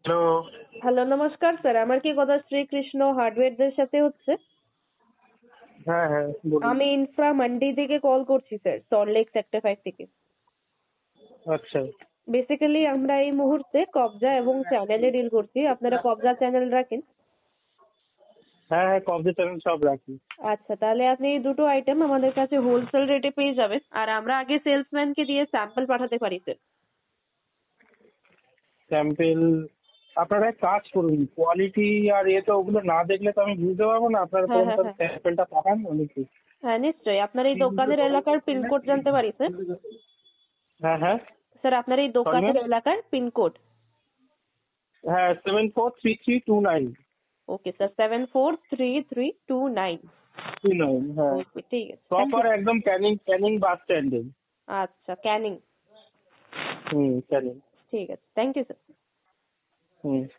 Hello. Hello, নমস্কার sir. আমার কি কথা শ্রীকৃষ্ণ হার্ডওয়্যারদের সাথে হচ্ছে? হ্যাঁ, হ্যাঁ, বলুন। আমি ইনফ্রা মান্ডি থেকে কল করছি স্যার, সল্টলেক সেক্টর 5 থেকে। আচ্ছা। বেসিক্যালি আমরা এই মুহূর্তে কবজা এবং চ্যানেলে ডিল করছি। আপনারা কবজা চ্যানেল রাখেন? হ্যাঁ, হ্যাঁ, কবজা চ্যানেল সব রাখি। আচ্ছা, তাহলে আপনি এই দুটো আইটেম আমাদের কাছে হোলসেল রেটে পেয়ে যাবেন। আর আমরা আগে সেলসম্যানকে দিয়ে স্যাম্পল পাঠাতে পারি স্যার। স্যাম্পেল আপনারা এক কাজ করুন, কোয়ালিটি আর তো ওগুলো না দেখলে তো আমি বুঝতে পারবো না। আপনারা হ্যাঁ, বরং হ্যাঁ, তাহলে হ্যাঁ। স্যাম্পেলটা পাঠান অনেক। হ্যাঁ, নিশ্চয়ই। আপনার এই দোকানের এলাকার পিনকোড জানতে পারি স্যার? হ্যাঁ, হ্যাঁ। স্যার, আপনার এই সরি দোকানের ম্যাম। এলাকার পিনকোড? হ্যাঁ, 743329। Okay sir, 743329। 29, হ্যাঁ। ওকে, ঠিক আছে। Thank proper you. একদম ক্যানিং ক্যানিং বাস স্ট্যান্ডে। আচ্ছা, ক্যানিং। ক্যানিং। ঠিক আছে। Thank you sir. হুম।